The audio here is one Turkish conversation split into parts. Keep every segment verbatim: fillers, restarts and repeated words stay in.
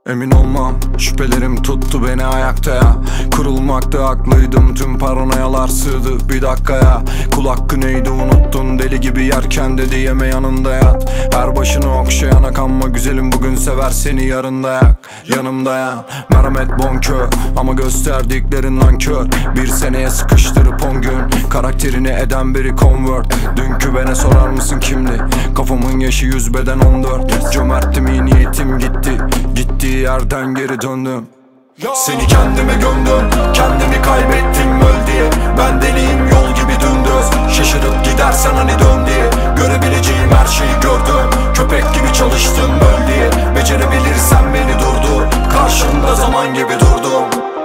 Emin olmam, şüphelerim tuttu beni ayakta ya. Kurulmakta haklıydım, tüm paranoyalar sığdı bir dakikaya. Kul hakkı neydi unuttun, deli gibi yerken dedi yeme yanında yat. Her başını okşayana kanma güzelim, bugün sever seni yarın da yak. Yanımda ya, merhamet bonkör ama gösterdiklerin nankör. Bir seneye sıkıştırıp on gün karakterini eden biri convert. Dünkü bana sorar mısın kimdi? Kafamın yaşı yüz beden on dört. Cömerttim iyi niyetim gitti, gittiği yerden geri döndüm. Seni kendime gömdüm, kendimi kaybettim öl diye. Ben deliyim yol gibi dümdüz, şaşırıp gidersen hani dön diye. Görebileceğim her şeyi gördüm, köpek gibi çalıştım öl diye. Becerebilirsen beni durdur, karşında zaman gibi durdum.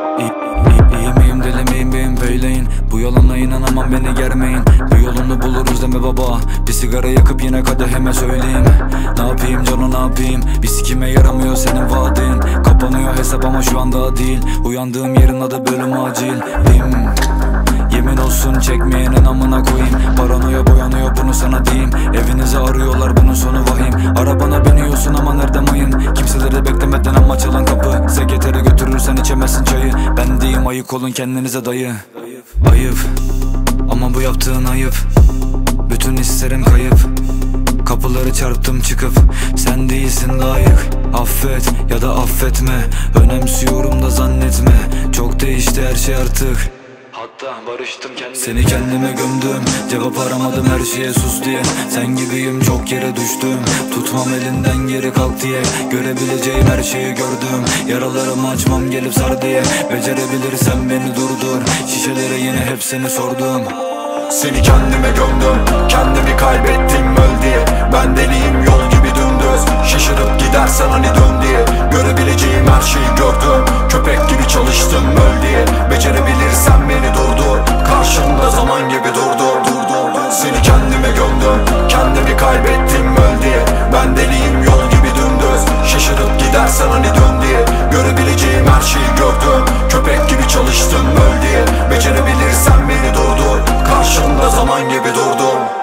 İyi miyim deli miyim benim beyleyin. Bu yalana inanamam beni germeyin. Bu yolunu buluruz deme baba. Bir sigara yakıp yine kadehime söyleyeyim. Ne yapayım canım ne yapayım, bir sikime yaramıyor senin vaadin. Kapanıyor hesap ama şu anda değil. Uyandığım yerin adı bölüm acil. Dim. Yemin olsun çekmeyenin amına koyayım. Paranoya boyanıyor bunu sana diyeyim. Evinizi arıyorlar bunun sonu vahim. Arabana biniyorsun ama nerede mayın? Kimseleri beklemeden ama çalan kapı. Sekreteri götürürsen içemezsin çayı. Ben diyeyim ayık olun kendinize dayı. Ayıp ama bu yaptığın ayıp. Bütün hislerim kayıp. Kapıları çarptım çıkıp sen değilsin layık. Affet ya da affetme, önemsiyorum da zannetme. Çok değişti her şey artık, hatta barıştım kendime. Seni kendime gömdüm, cevap aramadım her şeye sus diye. Sen gibiyim çok yere düştüm, tutmam elinden geri kalk diye. Görebileceğim her şeyi gördüm, yaralarımı açmam gelip sar diye. Becerebilirsen beni durdur, şişelere yine hepsini sordum. Seni kendime gömdüm, kendimi kaybettim öl diye. Ben deliyim yol gibi dümdüz, şaşırıp gidersen hani dön diye. Görebileceğim her şeyi gördüm, köpek gibi çalıştım öl diye. Becerebilirsen beni durdur, karşında zaman gibi durdum. Seni kendime gömdüm, kendimi kaybettim öl diye. Ben deliyim yol gibi dümdüz, şaşırıp gidersen hani dön diye. Görebileceğim her şeyi gördüm, köpek gibi çalıştım öl diye. Becerebilirsen beni durdur, karşında zaman gibi durdum.